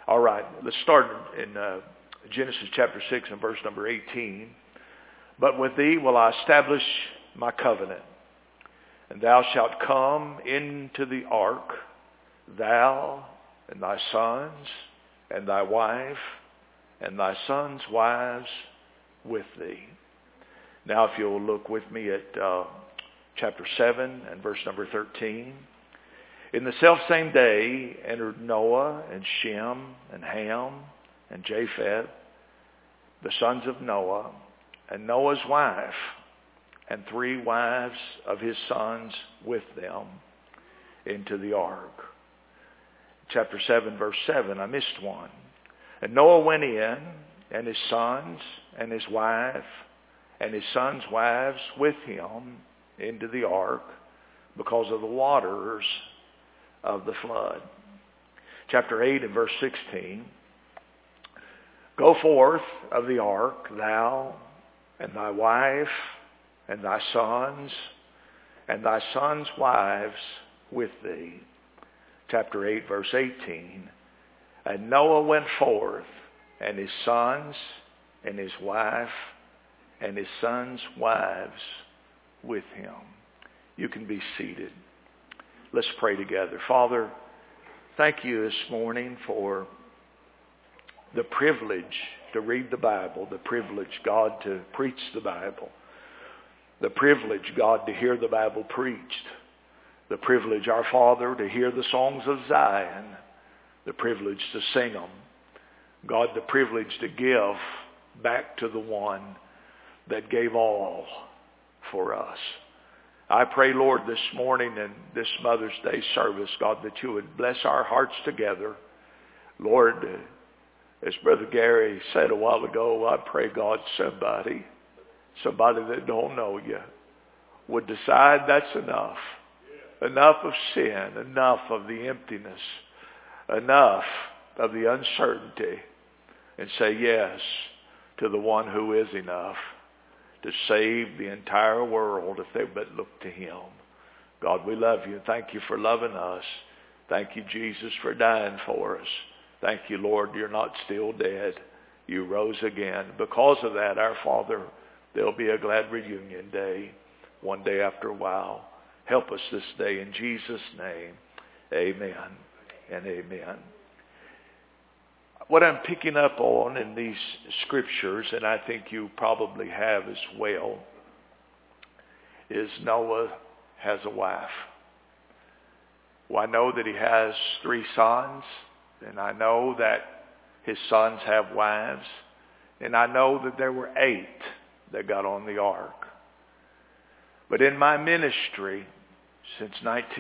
All right, let's start in Genesis chapter 6 and verse number 18. But with thee will I establish my covenant, and thou shalt come into the ark, thou and thy sons and thy wife and thy sons' wives with thee. Now if you'll look with me at chapter 7 and verse number 13. In the selfsame day entered Noah and Shem and Ham and Japheth, the sons of Noah, and Noah's wife, and 3 wives of his sons with them into the ark. Chapter 7, verse 7, I missed one. And Noah went in, and his sons, and his wife, and his sons' wives with him into the ark, because of the waters of the flood. Chapter 8 and verse 16. Go forth of the ark, thou and thy wife, and thy sons wives with thee. Chapter 8, verse 18. And Noah went forth, and his sons, and his wife, and his sons' wives with him. You can be seated. Let's pray together. Father, thank you this morning for the privilege to read the Bible, the privilege, God, to preach the Bible, the privilege, God, to hear the Bible preached, the privilege, our Father, to hear the songs of Zion, the privilege to sing them, God, the privilege to give back to the one that gave all for us. I pray, Lord, this morning in this Mother's Day service, God, that you would bless our hearts together. Lord, as Brother Gary said a while ago, I pray, God, somebody that don't know you would decide that's enough. Enough of sin, enough of the emptiness, enough of the uncertainty, and say yes to the one who is enough to save the entire world if they but look to him. God, we love you. Thank you for loving us. Thank you, Jesus, for dying for us. Thank you, Lord, you're not still dead. You rose again. Because of that, our Father, there'll be a glad reunion day, one day after a while. Help us this day in Jesus' name. Amen and amen. What I'm picking up on in these scriptures, and I think you probably have as well, is Noah has a wife. Well, I know that he has 3 sons, and I know that his sons have wives, and I know that there were 8 that got on the ark. But in my ministry, since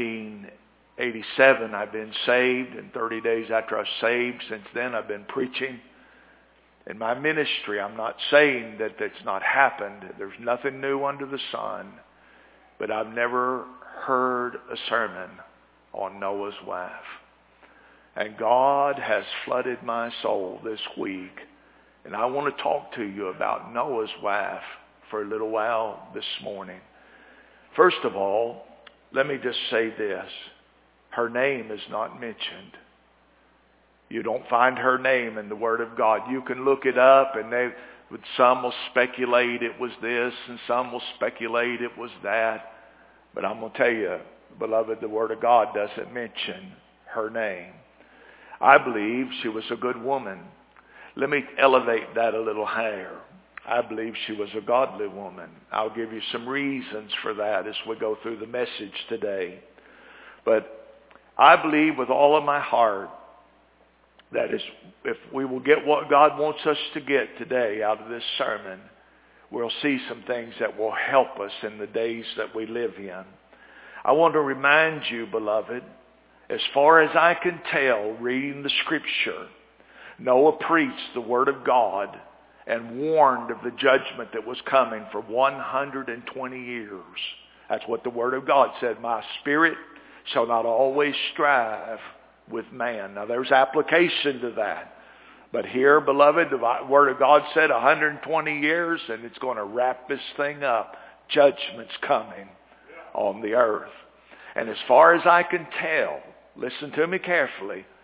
1987, I've been saved, and 30 days after I was saved, since then I've been preaching. In my ministry, I'm not saying that it's not happened. There's nothing new under the sun. But I've never heard a sermon on Noah's wife. And God has flooded my soul this week. And I want to talk to you about Noah's wife for a little while this morning. First of all, let me just say this. Her name is not mentioned. You don't find her name in the Word of God. You can look it up, and some will speculate it was this, and some will speculate it was that. But I'm going to tell you, beloved, the Word of God doesn't mention her name. I believe she was a good woman. Let me elevate that a little higher. I believe she was a godly woman. I'll give you some reasons for that as we go through the message today. But I believe with all of my heart that if we will get what God wants us to get today out of this sermon, we'll see some things that will help us in the days that we live in. I want to remind you, beloved, as far as I can tell, reading the scripture, Noah preached the word of God and warned of the judgment that was coming for 120 years. That's what the word of God said. My spirit shall not always strive with man. Now there's application to that. But here, beloved, the word of God said 120 years, and it's going to wrap this thing up. Judgment's coming on the earth. And as far as I can tell, listen to me carefully,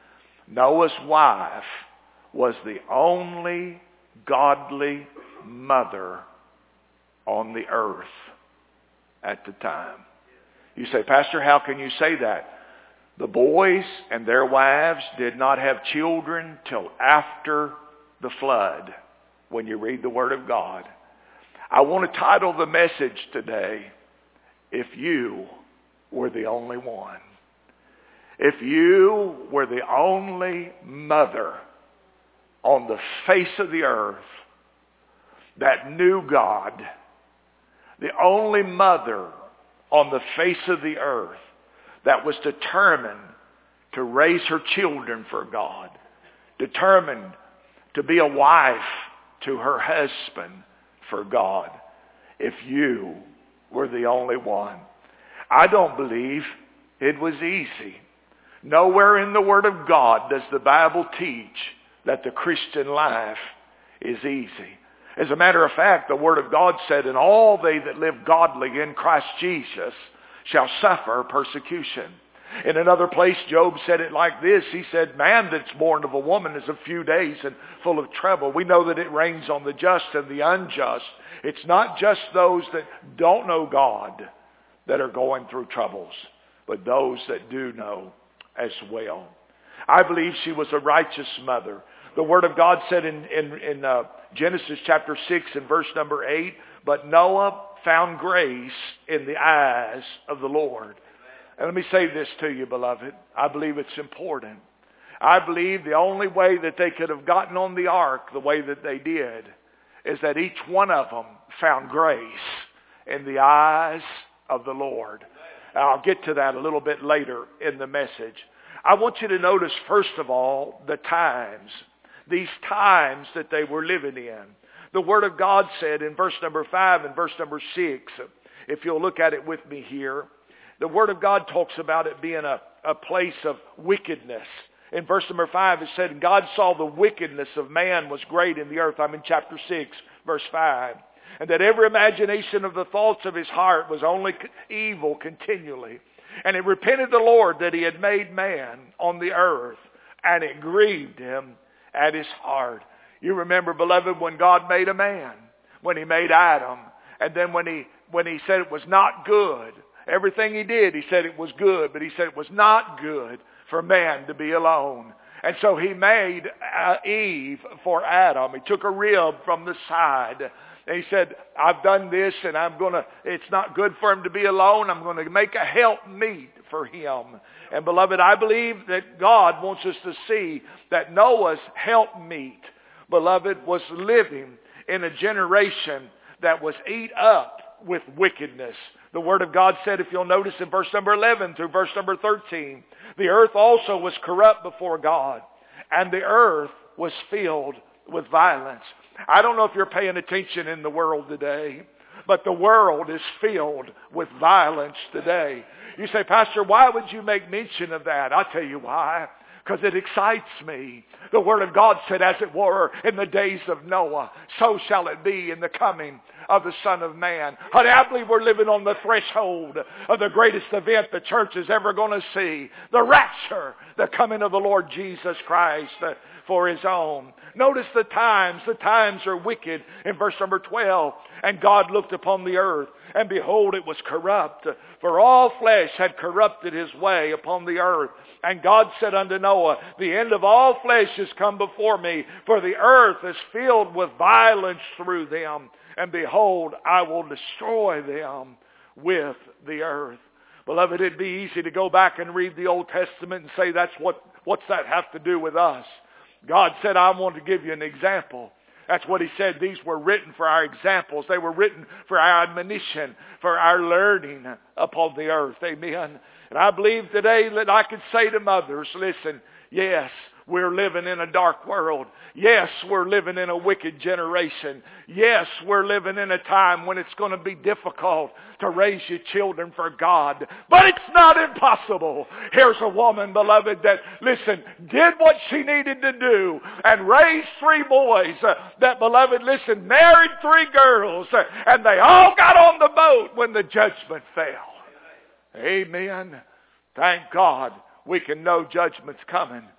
Noah's wife was the only godly mother on the earth at the time. You say, Pastor, how can you say that? The boys and their wives did not have children till after the flood, when you read the Word of God. I want to title the message today, If You Were the Only One. If you were the only mother on the face of the earth that knew God, the only mother on the face of the earth that was determined to raise her children for God, determined to be a wife to her husband for God, if you were the only one. I don't believe it was easy. Nowhere in the Word of God does the Bible teach that the Christian life is easy. As a matter of fact, the Word of God said, and all they that live godly in Christ Jesus shall suffer persecution. In another place, Job said it like this. He said, man that's born of a woman is a few days and full of trouble. We know that it rains on the just and the unjust. It's not just those that don't know God that are going through troubles, but those that do know as well. I believe she was a righteous mother. The Word of God said in Genesis chapter 6 and verse number 8, but Noah found grace in the eyes of the Lord. And let me say this to you, beloved. I believe it's important. I believe the only way that they could have gotten on the ark the way that they did is that each one of them found grace in the eyes of the Lord. I'll get to that a little bit later in the message. I want you to notice, first of all, the times. These times that they were living in. The Word of God said in verse number 5 and verse number 6, if you'll look at it with me here, the Word of God talks about it being a place of wickedness. In verse number 5 it said, God saw the wickedness of man was great in the earth. I'm in chapter 6, verse 5. And that every imagination of the thoughts of his heart was only evil continually. And it repented the Lord that he had made man on the earth, and it grieved him at his heart. You remember, beloved, when God made a man, when he made Adam, and then when he said it was not good, everything he did, he said it was good, but he said it was not good for man to be alone. And so he made Eve for Adam. He took a rib from the side. And he said, I've done this and it's not good for him to be alone. I'm going to make a helpmeet for him. And beloved, I believe that God wants us to see that Noah's helpmeet, beloved, was living in a generation that was eat up with wickedness. The Word of God said, if you'll notice in verse number 11 through verse number 13, the earth also was corrupt before God, and the earth was filled with violence. I don't know if you're paying attention in the world today, but the world is filled with violence today. You say, Pastor, why would you make mention of that? I'll tell you why. Because it excites me. The Word of God said, as it were, in the days of Noah, so shall it be in the coming of the Son of Man. Honey, I believe we're living on the threshold of the greatest event the church is ever going to see. The rapture, the coming of the Lord Jesus Christ for his own. Notice the times. The times are wicked. In verse number 12, and God looked upon the earth, and behold, it was corrupt. For all flesh had corrupted his way upon the earth. And God said unto Noah, the end of all flesh is come before me, for the earth is filled with violence through them. And behold, I will destroy them with the earth. Beloved, it'd be easy to go back and read the Old Testament and say, what's that have to do with us? God said, I want to give you an example. That's what he said. These were written for our examples. They were written for our admonition, for our learning upon the earth. Amen. And I believe today that I could say to mothers, listen, yes, we're living in a dark world. Yes, we're living in a wicked generation. Yes, we're living in a time when it's going to be difficult to raise your children for God. But it's not impossible. Here's a woman, beloved, that, listen, did what she needed to do and raised 3 boys that, beloved, listen, married 3 girls, and they all got on the boat when the judgment fell. Amen. Thank God we can know judgment's coming.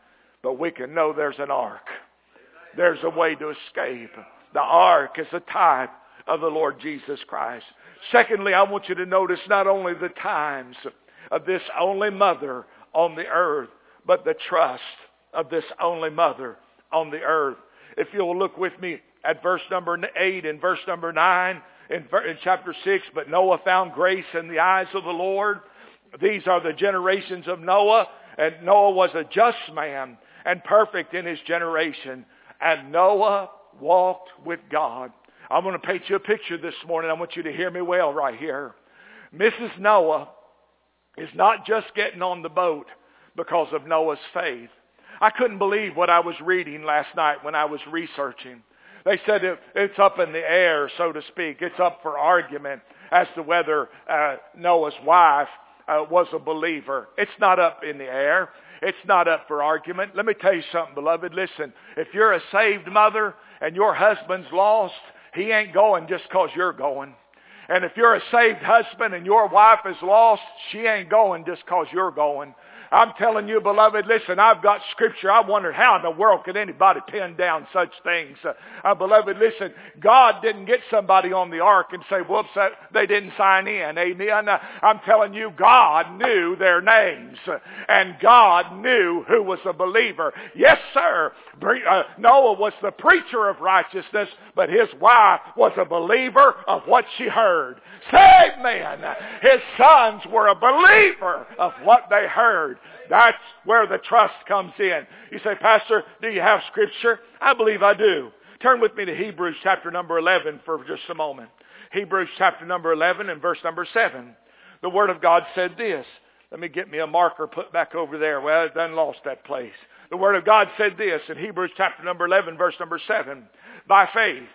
but we can know there's an ark. There's a way to escape. The ark is a type of the Lord Jesus Christ. Secondly, I want you to notice not only the times of this only mother on the earth, but the trust of this only mother on the earth. If you'll look with me at verse number 8 and verse number 9 in chapter 6, but Noah found grace in the eyes of the Lord. These are the generations of Noah, and Noah was a just man and perfect in his generation. And Noah walked with God. I'm going to paint you a picture this morning. I want you to hear me well right here. Mrs. Noah is not just getting on the boat because of Noah's faith. I couldn't believe what I was reading last night when I was researching. They said it's up in the air, so to speak. It's up for argument as to whether Noah's wife was a believer. It's not up in the air. It's not up for argument. Let me tell you something, beloved. Listen, if you're a saved mother and your husband's lost, he ain't going just because you're going. And if you're a saved husband and your wife is lost, she ain't going just because you're going. I'm telling you, beloved, listen, I've got scripture. I wondered how in the world could anybody pin down such things. Beloved, listen, God didn't get somebody on the ark and say, whoops, they didn't sign in. Amen. I'm telling you, God knew their names. And God knew who was a believer. Yes, sir. Noah was the preacher of righteousness, but his wife was a believer of what she heard. Saved man. His sons were a believer of what they heard. That's where the trust comes in. You say, Pastor, do you have scripture? I believe I do. Turn with me to Hebrews chapter number 11 for just a moment. Hebrews chapter number 11 and verse number 7. The Word of God said this. Let me get me a marker put back over there. Well, it done lost that place. The Word of God said this in Hebrews chapter number 11, verse number 7. By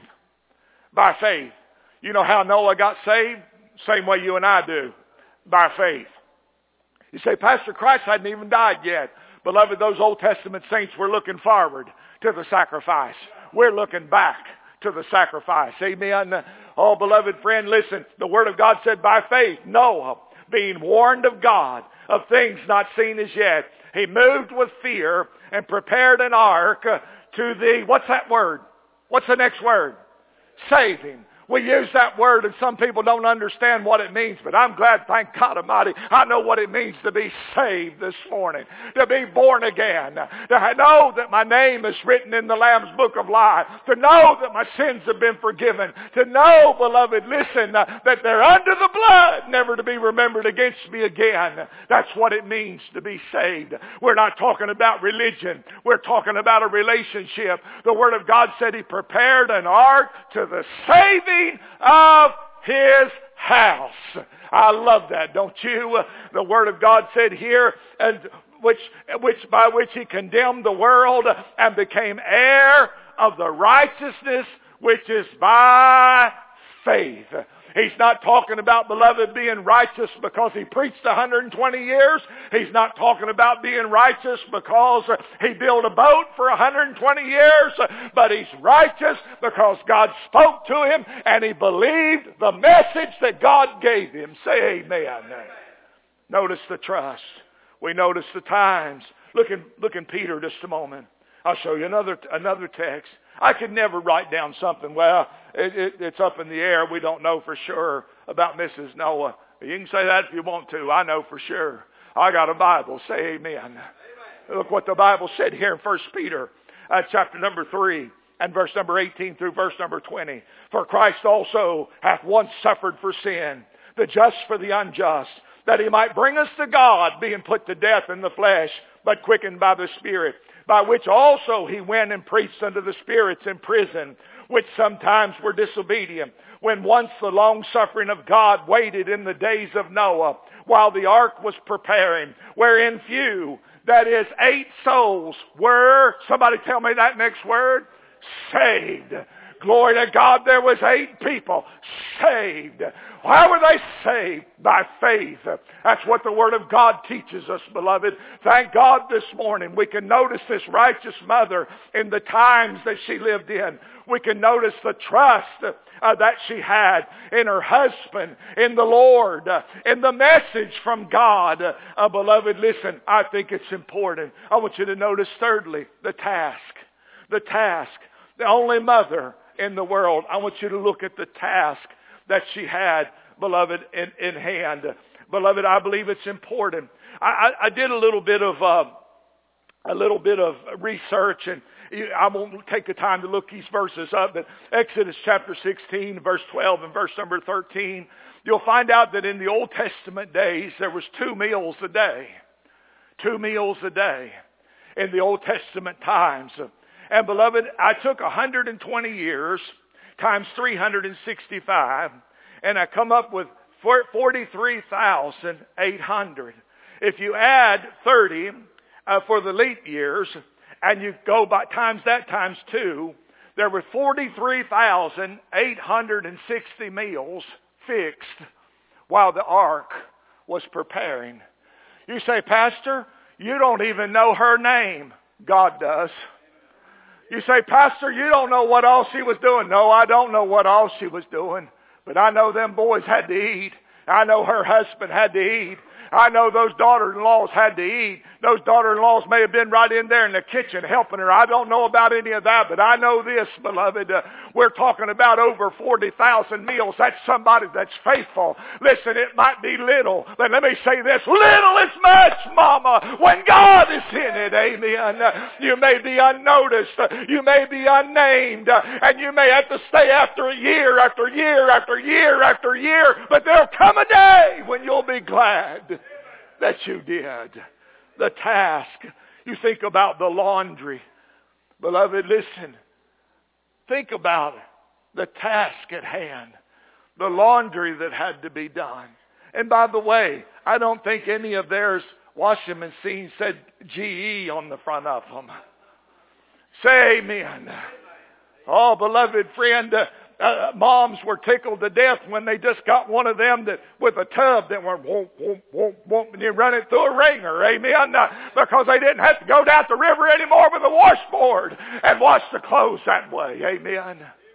faith. You know how Noah got saved? Same way you and I do. By faith. You say, Pastor, Christ hadn't even died yet. Beloved, those Old Testament saints were looking forward to the sacrifice. We're looking back to the sacrifice. Amen. Oh, beloved friend, listen. The Word of God said, by faith, Noah, being warned of God of things not seen as yet, he moved with fear and prepared an ark to the, what's that word? What's the next word? Saving. We use that word and some people don't understand what it means, but I'm glad, thank God Almighty, I know what it means to be saved this morning, to be born again, to know that my name is written in the Lamb's Book of Life, to know that my sins have been forgiven, to know, beloved, listen, that they're under the blood, never to be remembered against me again. That's what it means to be saved. We're not talking about religion. We're talking about a relationship. The Word of God said He prepared an ark to the saving of His house. I love that, don't you? The Word of God said here, and by which He condemned the world and became heir of the righteousness which is by faith. He's not talking about, beloved, being righteous because he preached 120 years. He's not talking about being righteous because he built a boat for 120 years. But he's righteous because God spoke to him and he believed the message that God gave him. Say amen. Notice the trust. We notice the times. Look in Peter just a moment. I'll show you another text. I could never write down something, well, it's up in the air. We don't know for sure about Mrs. Noah. You can say that if you want to. I know for sure. I got a Bible. Say amen. Look what the Bible said here in 1 Peter chapter number 3 and verse number 18 through verse number 20. For Christ also hath once suffered for sin, the just for the unjust, that he might bring us to God, being put to death in the flesh, but quickened by the Spirit, by which also he went and preached unto the spirits in prison, which sometimes were disobedient, when once the long-suffering of God waited in the days of Noah, while the ark was preparing, wherein few, that is 8 souls, were, somebody tell me that next word, saved. Glory to God, there was 8 people saved. How were they saved? By faith. That's what the Word of God teaches us, beloved. Thank God this morning we can notice this righteous mother in the times that she lived in. We can notice the trust that she had in her husband, in the Lord, in the message from God. Beloved, listen, I think it's important. I want you to notice thirdly, the task. The task. The only mother in the world. I want you to look at the task that she had, beloved, in hand. Beloved, I believe it's important. I did a little bit of research, and I won't take the time to look these verses up, but Exodus chapter 16, verse 12 and verse number 13, you'll find out that in the Old Testament days, there was 2 meals a day. 2 meals a day in the Old Testament times. And beloved, I took 120 years times 365, and I come up with 43,800. If you add 30 for the leap years, and you go by times that times 2, there were 43,860 meals fixed while the ark was preparing. You say, Pastor, you don't even know her name. God does. You say, Pastor, you don't know what all she was doing. No, I don't know what all she was doing. But I know them boys had to eat. I know her husband had to eat. I know those daughter-in-laws had to eat. Those daughter-in-laws may have been right in there in the kitchen helping her. I don't know about any of that, but I know this, beloved. We're talking about over 40,000 meals. That's somebody that's faithful. Listen, it might be little, but let me say this. Little is much, Mama, when God is in it. Amen. You may be unnoticed. You may be unnamed. And you may have to stay after year after year after year after year. But there'll come a day when you'll be glad that you did. The task. You think about the laundry. Beloved, listen. Think about the task at hand. The laundry that had to be done. And by the way, I don't think any of theirs washing machines said GE on the front of them. Say amen. Oh, beloved friend, moms were tickled to death when they just got one of them that with a tub that went whoop, whoop, whoop, whoop, and you run it through a wringer, amen, because they didn't have to go down the river anymore with a washboard and wash the clothes that way, amen.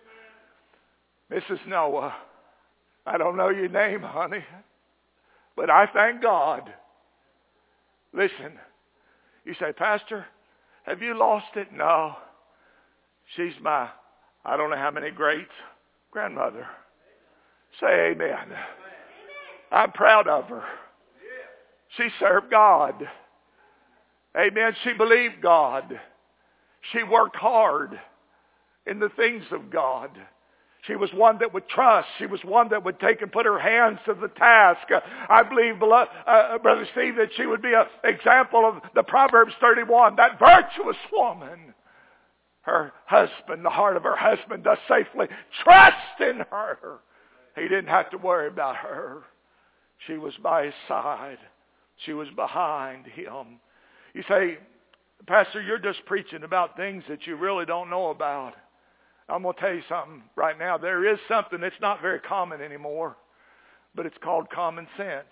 Mrs. Noah, I don't know your name, honey, but I thank God. Listen, you say, Pastor, have you lost it? No. She's my, I don't know how many greats, grandmother. Say amen. I'm proud of her. She served God. Amen. She believed God. She worked hard in the things of God. She was one that would trust. She was one that would take and put her hands to the task. I believe, Brother Steve, that she would be an example of the Proverbs 31, that virtuous woman. Her husband, the heart of her husband does safely trust in her. He didn't have to worry about her. She was by his side. She was behind him. You say, Pastor, you're just preaching about things that you really don't know about. I'm going to tell you something right now. There is something that's not very common anymore, but it's called common sense.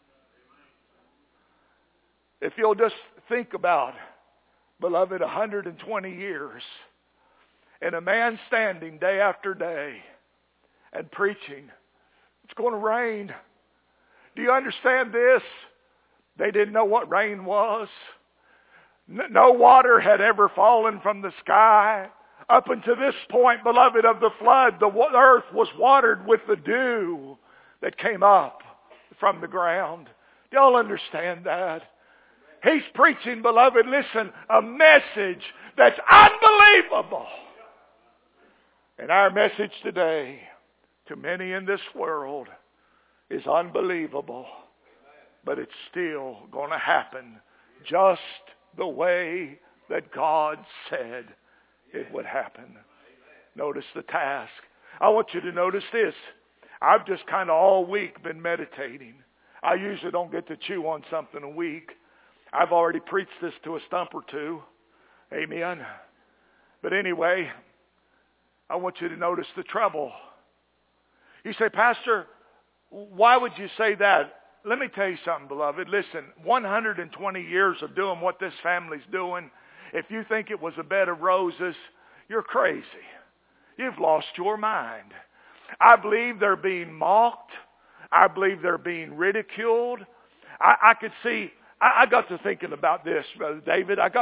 If you'll just think about, beloved, 120 years, and a man standing day after day and preaching, it's going to rain. Do you understand this? They didn't know what rain was. No water had ever fallen from the sky. Up until this point, beloved, of the flood, the earth was watered with the dew that came up from the ground. Do y'all understand that? He's preaching, beloved, listen, a message that's unbelievable. And our message today to many in this world is unbelievable. But it's still going to happen just the way that God said it would happen. Notice the task. I want you to notice this. I've just kind of all week been meditating. I usually don't get to chew on something a week. I've already preached this to a stump or two. Amen. But anyway, I want you to notice the trouble. You say, Pastor, why would you say that? Let me tell you something, beloved. Listen, 120 years of doing what this family's doing, if you think it was a bed of roses, you're crazy. You've lost your mind. I believe they're being mocked. I believe they're being ridiculed. I could see, I got to thinking about this, Brother David. I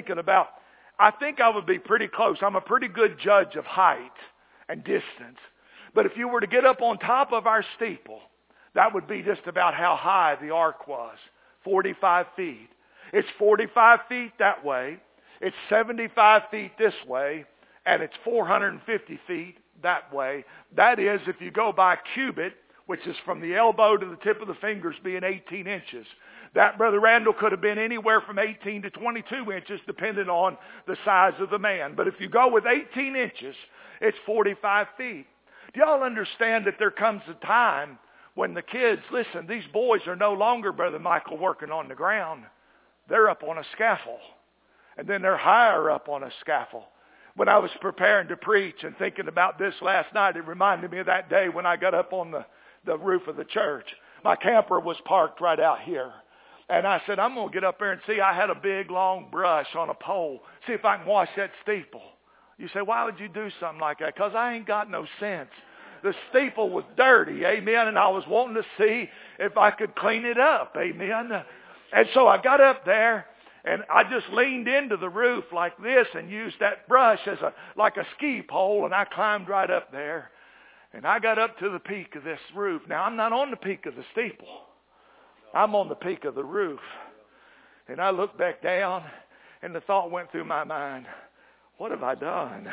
think I would be pretty close. I'm a pretty good judge of height and distance. But if you were to get up on top of our steeple, that would be just about how high the ark was, 45 feet. It's 45 feet that way. It's 75 feet this way. And it's 450 feet that way. That is, if you go by cubit, which is from the elbow to the tip of the fingers being 18 inches. That, Brother Randall, could have been anywhere from 18 to 22 inches, depending on the size of the man. But if you go with 18 inches, it's 45 feet. Do y'all understand that there comes a time when the kids, listen, these boys are no longer, Brother Michael, working on the ground. They're up on a scaffold. And then they're higher up on a scaffold. When I was preparing to preach and thinking about this last night, it reminded me of that day when I got up on the roof of the church. My camper was parked right out here. And I said, I'm going to get up there and see. I had a big, long brush on a pole. See if I can wash that steeple. You say, why would you do something like that? Because I ain't got no sense. The steeple was dirty, amen, and I was wanting to see if I could clean it up, amen. And so I got up there, and I just leaned into the roof like this and used that brush as like a ski pole, and I climbed right up there. And I got up to the peak of this roof. Now, I'm not on the peak of the steeple. I'm on the peak of the roof. And I looked back down, and the thought went through my mind, what have I done?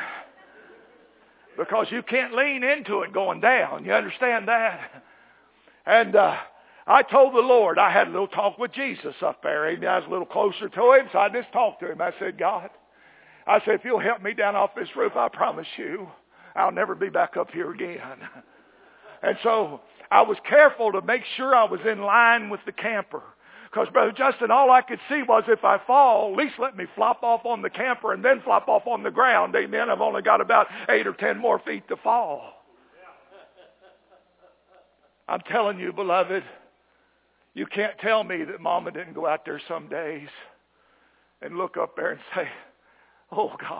Because you can't lean into it going down. You understand that? And I told the Lord, I had a little talk with Jesus up there. I was a little closer to him, so I just talked to him. I said, God, I said, if you'll help me down off this roof, I promise you, I'll never be back up here again. And so I was careful to make sure I was in line with the camper. Because, Brother Justin, all I could see was if I fall, at least let me flop off on the camper and then flop off on the ground. Amen. I've only got about 8 or 10 more feet to fall. I'm telling you, beloved, you can't tell me that Mama didn't go out there some days and look up there and say, oh, God,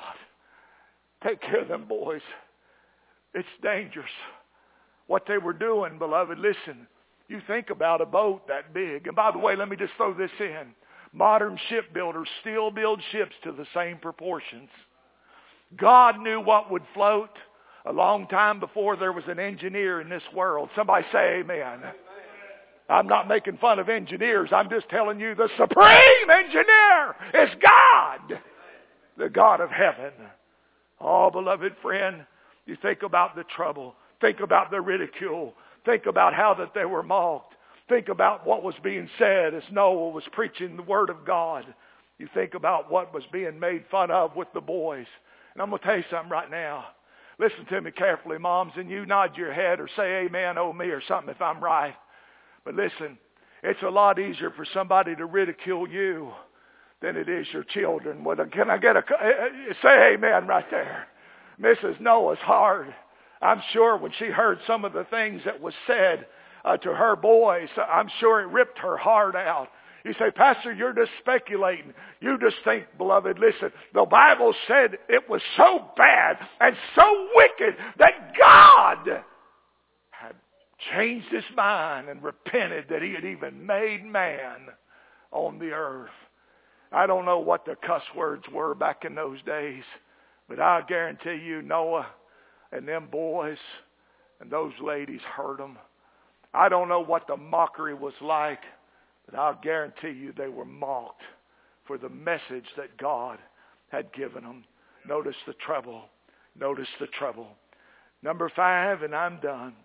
take care of them boys. It's dangerous. What they were doing, beloved, listen, you think about a boat that big. And by the way, let me just throw this in. Modern shipbuilders still build ships to the same proportions. God knew what would float a long time before there was an engineer in this world. Somebody say amen. I'm not making fun of engineers. I'm just telling you the supreme engineer is God, the God of heaven. Oh, beloved friend, you think about the trouble. Think about the ridicule. Think about how that they were mocked. Think about what was being said as Noah was preaching the word of God. You think about what was being made fun of with the boys. And I'm going to tell you something right now. Listen to me carefully, moms, and you nod your head or say amen, oh me, or something if I'm right. But listen, it's a lot easier for somebody to ridicule you than it is your children. Well, can I get say amen right there? Mrs. Noah's heart. I'm sure when she heard some of the things that was said to her boys, I'm sure it ripped her heart out. You say, Pastor, you're just speculating. You just think, beloved, listen, the Bible said it was so bad and so wicked that God had changed his mind and repented that he had even made man on the earth. I don't know what the cuss words were back in those days, but I guarantee you Noah and them boys and those ladies heard them. I don't know what the mockery was like, but I'll guarantee you they were mocked for the message that God had given them. Notice the trouble. Notice the trouble. Number 5, and I'm done.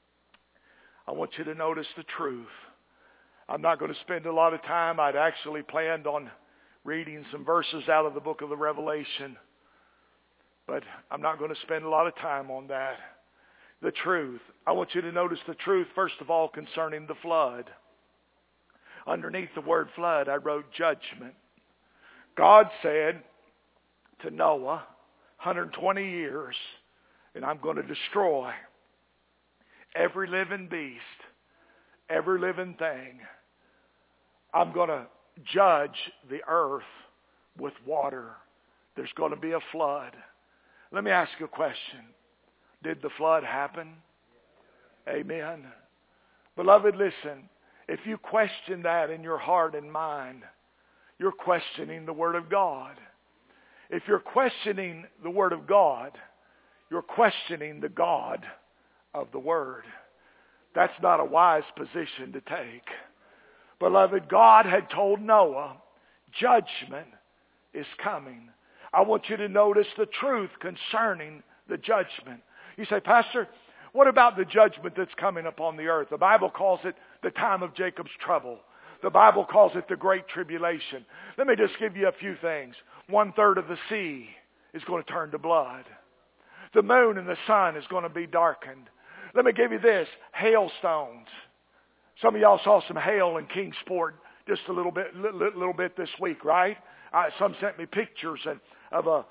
I want you to notice the truth. I'm not going to spend a lot of time. I'd actually planned on reading some verses out of the book of the Revelation. But I'm not going to spend a lot of time on that. The truth. I want you to notice the truth, first of all, concerning the flood. Underneath the word flood, I wrote judgment. God said to Noah, 120 years, And I'm going to destroy every living beast, every living thing. I'm going to judge the earth with water. There's going to be a flood. Let me ask you a question. Did the flood happen? Amen. Beloved, listen. If you question that in your heart and mind, you're questioning the Word of God. If you're questioning the Word of God, you're questioning the God of the Word. That's not a wise position to take. Beloved, God had told Noah, judgment is coming. I want you to notice the truth concerning the judgment. You say, Pastor, what about the judgment that's coming upon the earth? The Bible calls it the time of Jacob's trouble. The Bible calls it the great tribulation. Let me just give you a few things. 1/3 of the sea is going to turn to blood. The moon and the sun is going to be darkened. Let me give you this. Hailstones. Some of y'all saw some hail in Kingsport just a little bit this week, right? Some sent me pictures of a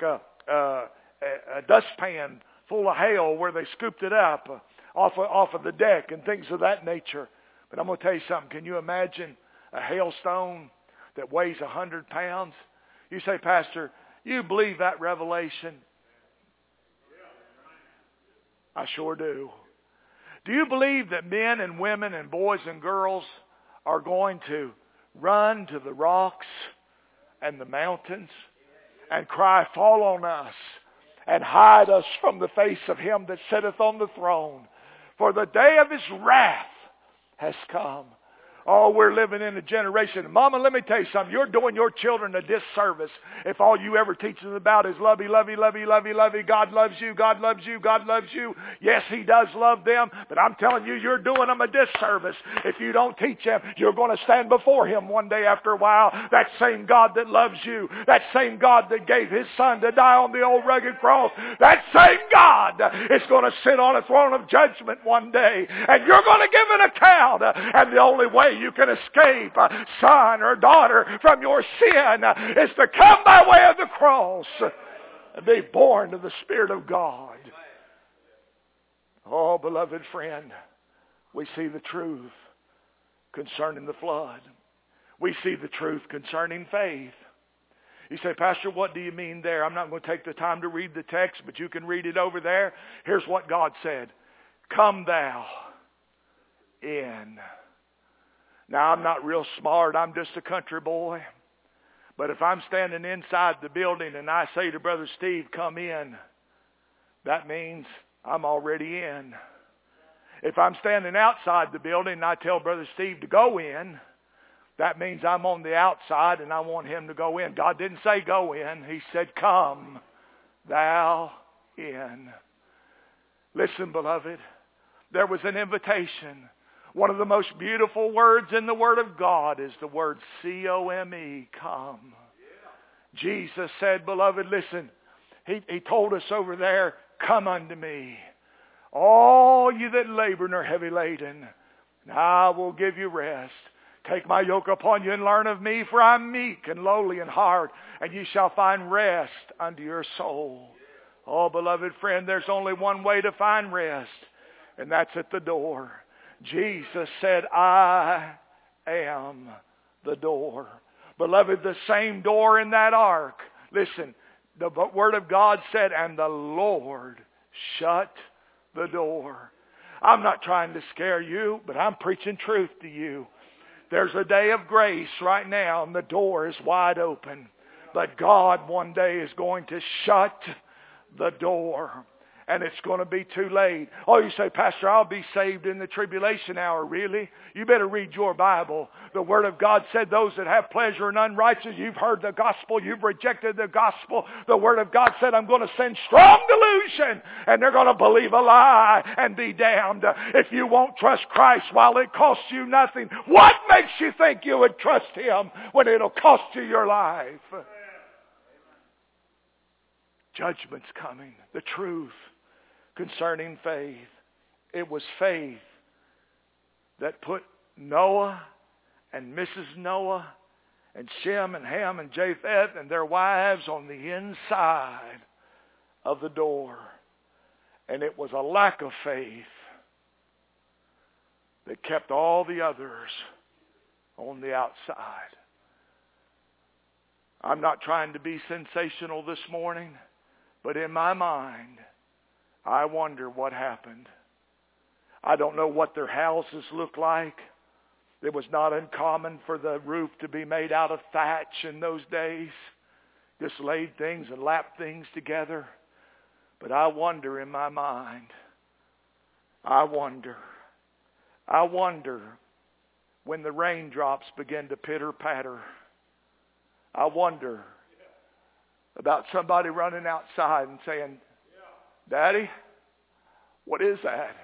dustpan full of hail where they scooped it up off of the deck and things of that nature. But I'm going to tell you something. Can you imagine a hailstone that weighs 100 pounds? You say, Pastor, you believe that revelation? I sure do. Do you believe that men and women and boys and girls are going to run to the rocks and the mountains and cry, fall on us and hide us from the face of him that sitteth on the throne? For the day of his wrath has come. Oh, we're living in a generation. Mama, let me tell you something. You're doing your children a disservice if all you ever teach them about is lovey, lovey, lovey, lovey, lovey. God loves you, God loves you, God loves you. Yes, he does love them, but I'm telling you, you're doing them a disservice if you don't teach them. You're going to stand before him one day after a while. That same God that loves you, that same God that gave his son to die on the old rugged cross, that same God is going to sit on a throne of judgment one day, and you're going to give an account. And the only way you can escape, son or daughter, from your sin is to come by way of the cross and be born of the Spirit of God. Oh, beloved friend, we see the truth concerning the flood. We see the truth concerning faith. You say, Pastor, what do you mean there? I'm not going to take the time to read the text, but you can read it over there. Here's what God said. Come thou in. Now, I'm not real smart. I'm just a country boy. But if I'm standing inside the building and I say to Brother Steve, come in, that means I'm already in. If I'm standing outside the building and I tell Brother Steve to go in, that means I'm on the outside and I want him to go in. God didn't say go in. He said, come thou in. Listen, beloved, there was an invitation. One of the most beautiful words in the Word of God is the word C-O-M-E, come. Jesus said, beloved, listen, he told us over there, come unto me, all you that labor and are heavy laden, and I will give you rest. Take my yoke upon you and learn of me, for I am meek and lowly in heart, and you shall find rest unto your soul. Oh, beloved friend, there's only one way to find rest, and that's at the door. Jesus said, I am the door. Beloved, the same door in that ark. Listen, the Word of God said, and the Lord shut the door. I'm not trying to scare you, but I'm preaching truth to you. There's a day of grace right now, and the door is wide open. But God one day is going to shut the door. And it's going to be too late. Oh, you say, Pastor, I'll be saved in the tribulation hour. Really? You better read your Bible. The Word of God said those that have pleasure in unrighteousness, you've heard the gospel, you've rejected the gospel. The Word of God said, I'm going to send strong delusion, and they're going to believe a lie and be damned. If you won't trust Christ while it costs you nothing, what makes you think you would trust Him when it'll cost you your life? Judgment's coming. The truth concerning faith. It was faith that put Noah and Mrs. Noah and Shem and Ham and Japheth and their wives on the inside of the door. And it was a lack of faith that kept all the others on the outside. I'm not trying to be sensational this morning, but in my mind, I wonder what happened. I don't know what their houses looked like. It was not uncommon for the roof to be made out of thatch in those days. Just laid things and lapped things together. But I wonder in my mind, I wonder when the raindrops begin to pitter-patter, I wonder about somebody running outside and saying, Daddy, what is that?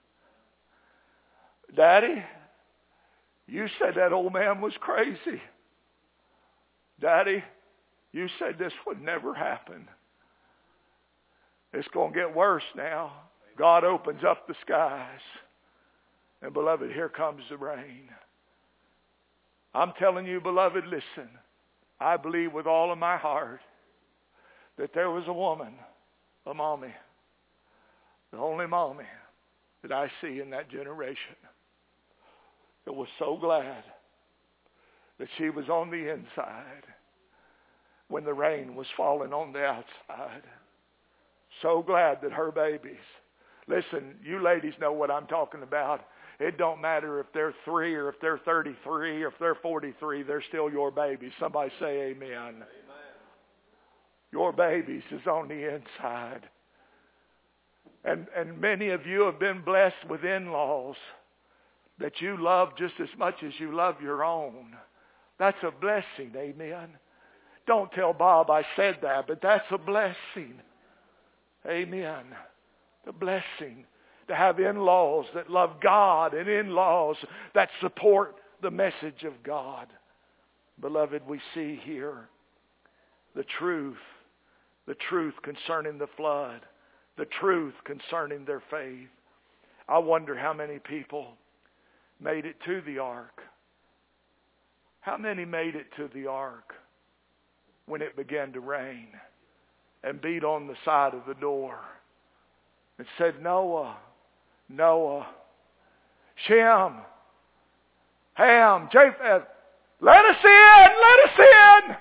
Daddy, you said that old man was crazy. Daddy, you said this would never happen. It's going to get worse now. God opens up the skies. And beloved, here comes the rain. I'm telling you, beloved, listen. I believe with all of my heart that there was a woman, a mommy, the only mommy that I see in that generation, that was so glad that she was on the inside when the rain was falling on the outside. So glad that her babies, listen, you ladies know what I'm talking about. It don't matter if they're 3 or if they're 33 or if they're 43, they're still your babies. Somebody say amen. Amen. Your babies is on the inside. And many of you have been blessed with in-laws that you love just as much as you love your own. That's a blessing, amen. Don't tell Bob I said that, but that's a blessing. Amen. The blessing to have in-laws that love God and in-laws that support the message of God. Beloved, we see here the truth concerning the flood, the truth concerning their faith. I wonder how many people made it to the ark. How many made it to the ark when it began to rain and beat on the side of the door and said, Noah, Noah, Shem, Ham, Japheth, let us in, let us in.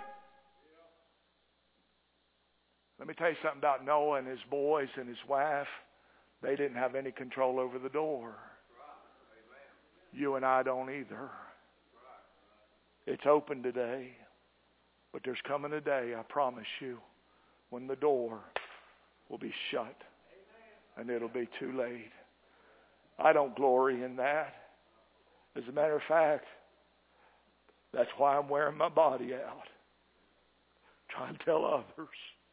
Let me tell you something about Noah and his boys and his wife. They didn't have any control over the door. You and I don't either. It's open today, but there's coming a day, I promise you, when the door will be shut and it'll be too late. I don't glory in that. As a matter of fact, that's why I'm wearing my body out. Trying to tell others,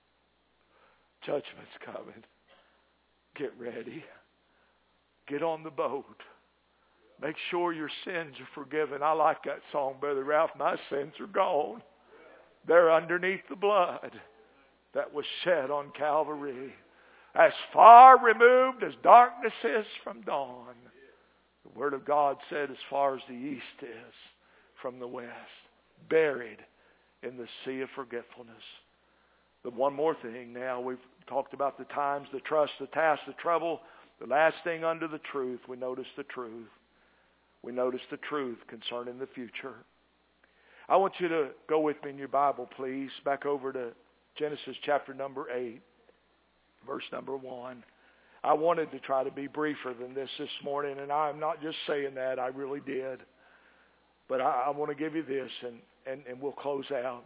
judgment's coming. Get ready. Get on the boat. Make sure your sins are forgiven. I like that song, Brother Ralph. My sins are gone. They're underneath the blood that was shed on Calvary. As far removed as darkness is from dawn. The Word of God said as far as the east is from the west. Buried in the sea of forgetfulness. But one more thing now. We've talked about the times, the trust, the task, the trouble. The last thing under the truth, we notice the truth. We notice the truth concerning the future. I want you to go with me in your Bible, please, back over to Genesis chapter number 8, verse number 1. I wanted to try to be briefer than this morning, and I'm not just saying that. I really did. But I want to give you this, and we'll close out.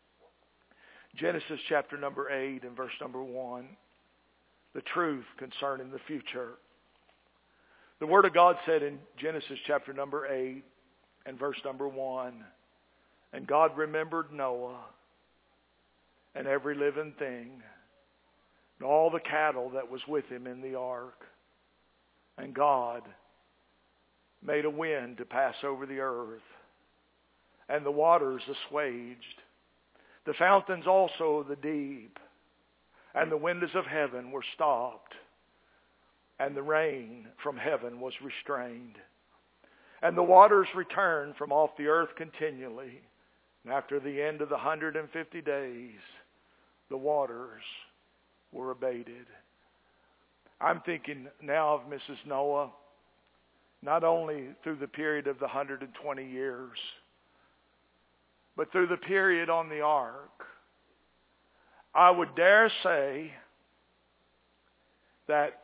Genesis chapter number 8 and verse number 1. The truth concerning the future. The Word of God said in Genesis chapter number 8 and verse number 1, and God remembered Noah and every living thing, and all the cattle that was with him in the ark. And God made a wind to pass over the earth, and the waters assuaged. The fountains also of the deep and the windows of heaven were stopped, and the rain from heaven was restrained. And the waters returned from off the earth continually. And after the end of the 150 days, the waters were abated. I'm thinking now of Mrs. Noah, not only through the period of the 120 years, but through the period on the ark. I would dare say that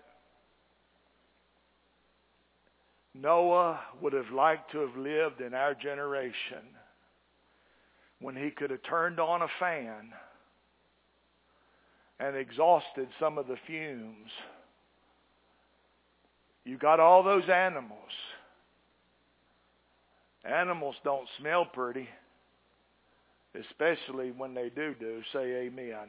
Noah would have liked to have lived in our generation when he could have turned on a fan and exhausted some of the fumes. You got all those animals. Animals don't smell pretty, especially when they do. Say amen.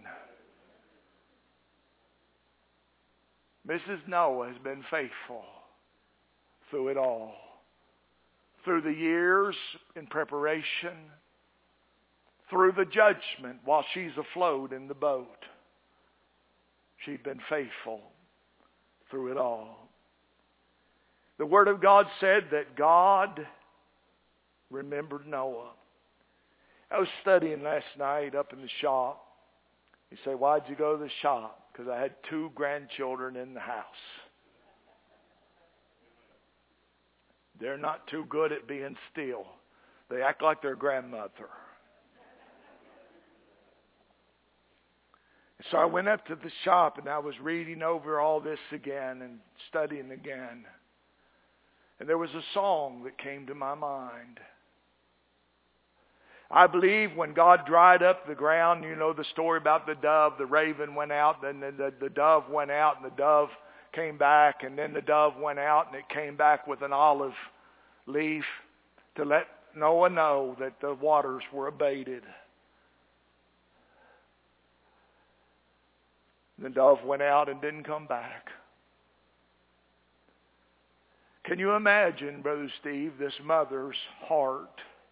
Mrs. Noah has been faithful through it all. Through the years in preparation, through the judgment while she's afloat in the boat. She'd been faithful through it all. The Word of God said that God remembered Noah. I was studying last night up in the shop. You say, why'd you go to the shop? Because I had 2 grandchildren in the house. They're not too good at being still. They act like their grandmother. So I went up to the shop and I was reading over all this again and studying again. And there was a song that came to my mind. I believe when God dried up the ground, you know the story about the dove, the raven went out, then the dove went out, and the dove came back, and then the dove went out, and it came back with an olive leaf to let Noah know that the waters were abated. The dove went out and didn't come back. Can you imagine, Brother Steve, this mother's heart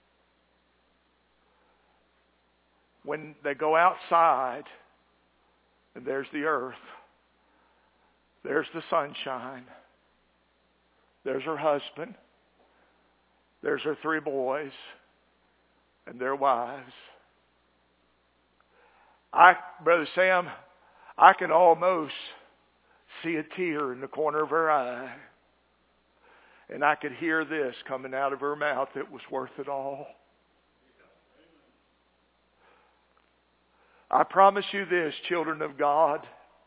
when they go outside and there's the earth, there's the sunshine, there's her husband, there's her 3 boys and their wives. Brother Sam, I can almost see a tear in the corner of her eye. And I could hear this coming out of her mouth. It was worth it all. I promise you this, children of God.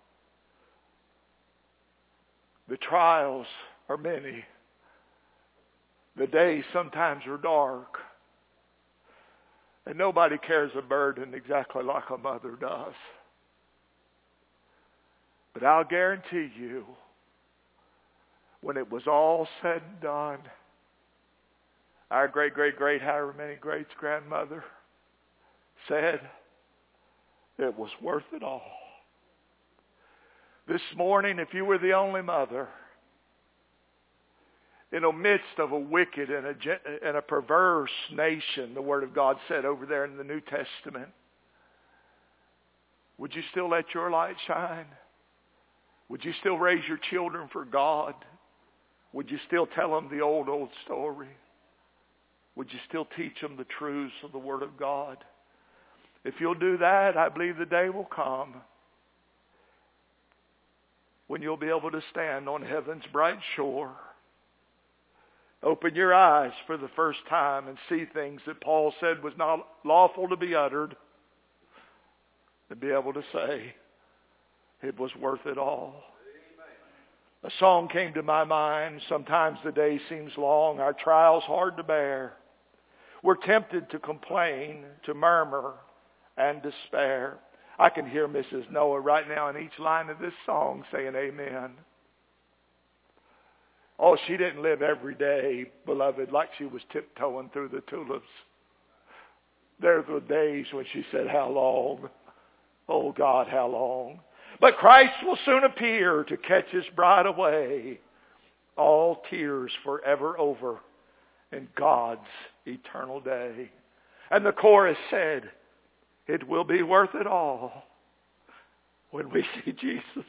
The trials are many. The days sometimes are dark. And nobody carries a burden exactly like a mother does. But I'll guarantee you, when it was all said and done, our great, however many greats grandmother said, it was worth it all. This morning, if you were the only mother in the midst of a wicked and a perverse nation, the Word of God said over there in the New Testament, would you still let your light shine? Would you still raise your children for God? Would you still tell them the old story? Would you still teach them the truths of the Word of God? If you'll do that, I believe the day will come when you'll be able to stand on heaven's bright shore, open your eyes for the first time and see things that Paul said was not lawful to be uttered, and be able to say, it was worth it all. A song came to my mind. Sometimes the day seems long, our trials hard to bear. We're tempted to complain, to murmur, and despair. I can hear Mrs. Noah right now in each line of this song saying amen. Oh, she didn't live every day, beloved, like she was tiptoeing through the tulips. There were days when she said, how long? Oh God, how long? But Christ will soon appear to catch his bride away. All tears forever over in God's eternal day. And the chorus said, it will be worth it all when we see Jesus.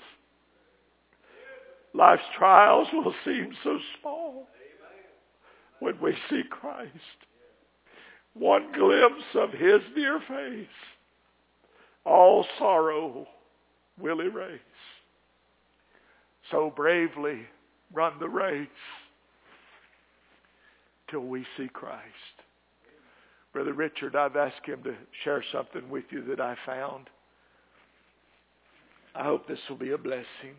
Life's trials will seem so small when we see Christ. One glimpse of his dear face, all sorrow will erase. so bravely run the race till we see Christ. Brother Richard, I've asked him to share something with you that I found. I hope this will be a blessing.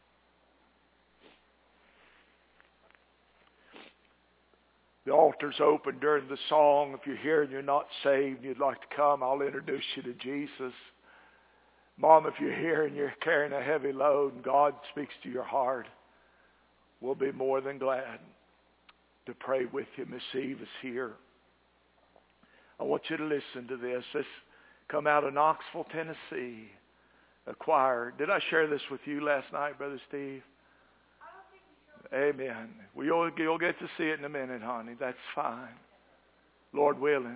The altar's open during the song. If you're here and you're not saved and you'd like to come, I'll introduce you to Jesus. Mom, if you're here and you're carrying a heavy load and God speaks to your heart, we'll be more than glad to pray with you. Miss Eve is here. I want you to listen to this. This come out of Knoxville, Tennessee. A choir. Did I share this with you last night, Brother Steve? Amen. Well, you'll get to see it in a minute, honey. That's fine. Lord willing.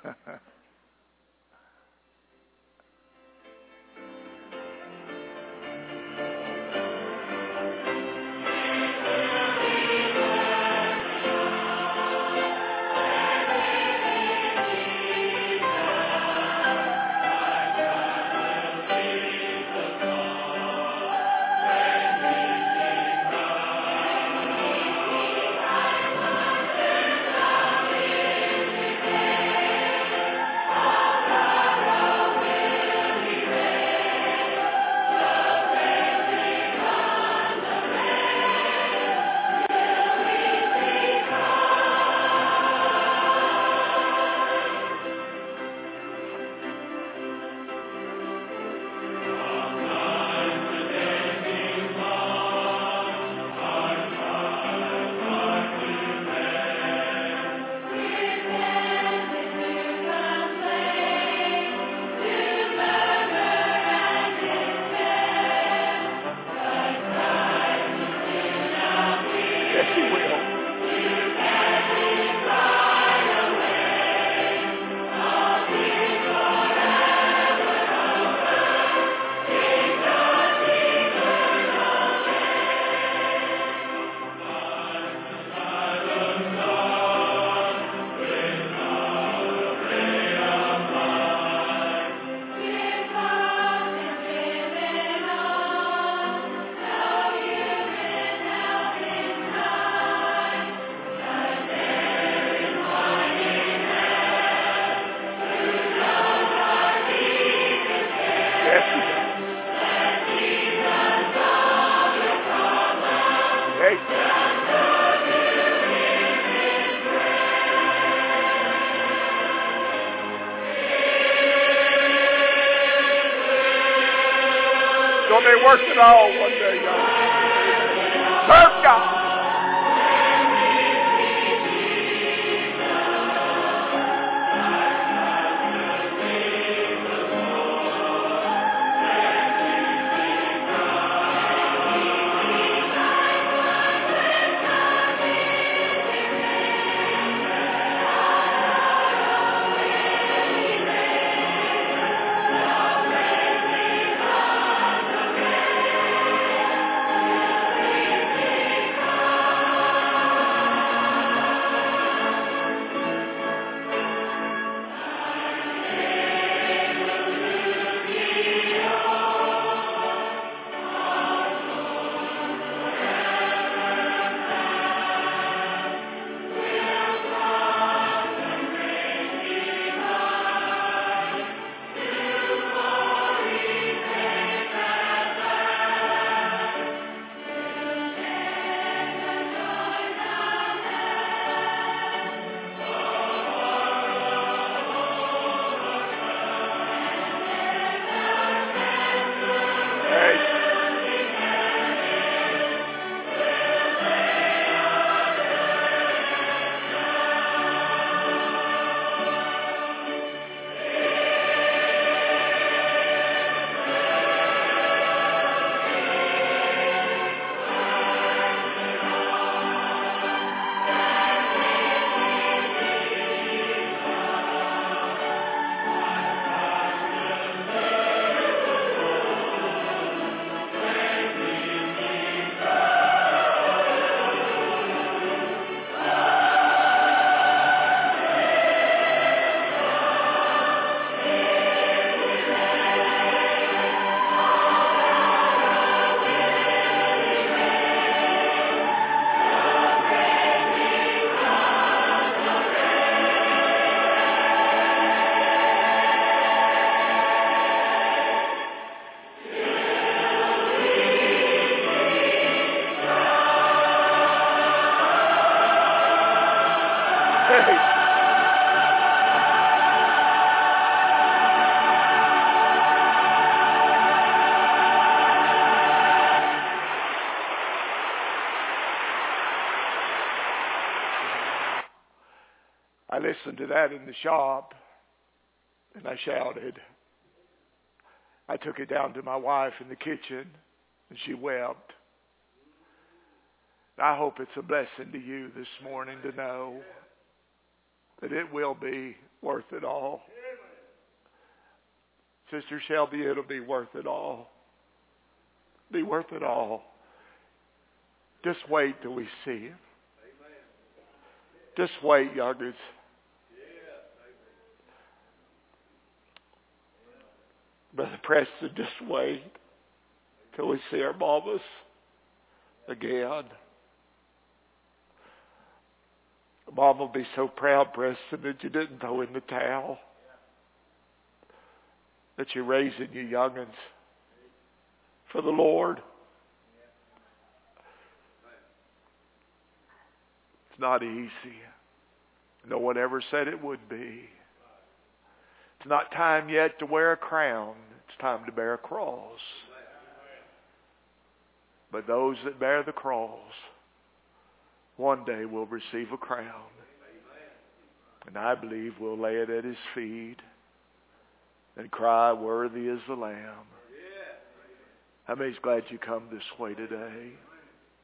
They work it all one day, y'all. Serve God. I listened to that in the shop, and I shouted. I took it down to my wife in the kitchen, and she wept. I hope it's a blessing to you this morning to know that it will be worth it all. Sister Shelby, it'll be worth it all. Be worth it all. Just wait till we see Him. Just wait, youngers. Brother Preston, just wait till we see our mamas again. Mom will be so proud, Preston, that you didn't throw in the towel. That you're raising your young'uns for the Lord. It's not easy. No one ever said it would be. It's not time yet to wear a crown. It's time to bear a cross. But those that bear the cross one day will receive a crown. And I believe we'll lay it at His feet and cry, worthy is the Lamb. How many's glad you come this way today?